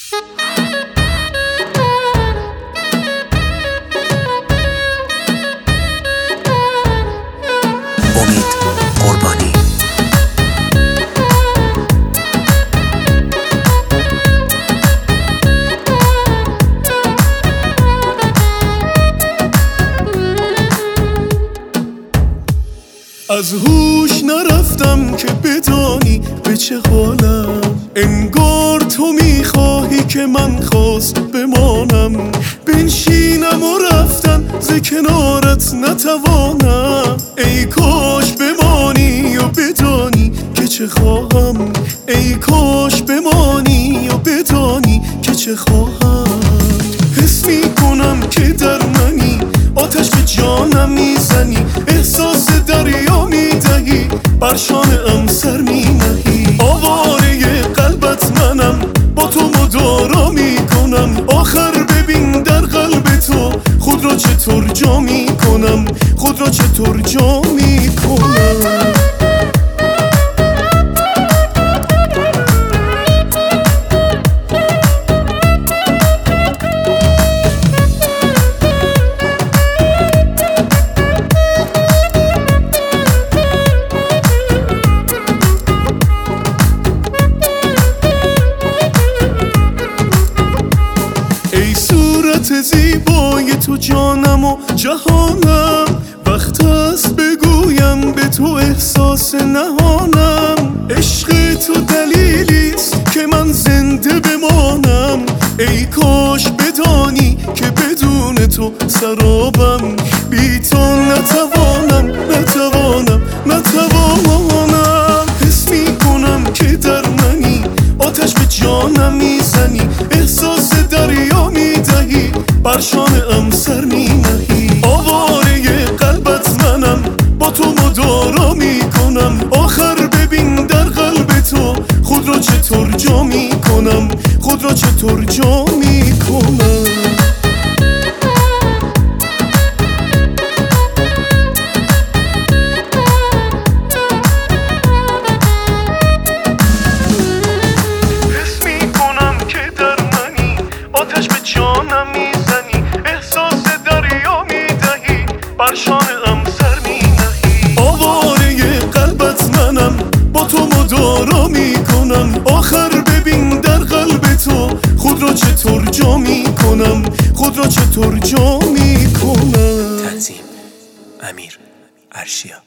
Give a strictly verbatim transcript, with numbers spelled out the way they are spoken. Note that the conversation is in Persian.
امید قربانی. از هوش نرفتم که بدانی به چه حالم، انگار تو میخواهی که من خواست بمانم، بنشینم و رفتن ز کنارت نتوانم. ای کاش بمانی و بدانی که چه خواهم، ای کاش بمانی و بدانی که چه خواهم. حس میکنم که در منی، آتش به جانم میزنی، احساس دریا میدهی، بر شانه‌ام سر مینهی. آواره قلبت منم، با تو مدارا میکنم، آخر ببین در قلب تو خود را چطور جا میکنم، خود را چطور جا میکنم. زیبای تو جانم و جهانم، وقت است بگویم به تو احساس نهانم. عشق تو دلیلیست که من زنده بمانم، ای کاش بدانی که بدون تو سرابم، بی تو نتوانم نتوانم نتوانم. حس میکنم که در منی، آتش به جانم میزنی، احساس دریا میدهی، بر شانه‌ام سر مینهی. آواره قلبت منم، با تو مدارا میکنم، آخر ببین در قلب تو خود را چطور جا میکنم، خود را چطور جا میکنم. جانم میزنی، احساس دریا میدهی، بر شانه‌ام سر مینهی. آواره قلبت منم، با تو مدارا میکنم، آخر ببین در قلب تو خود را چطور جا میکنم، خود را چطور جا میکنم. تنظیم امیر عرشیا.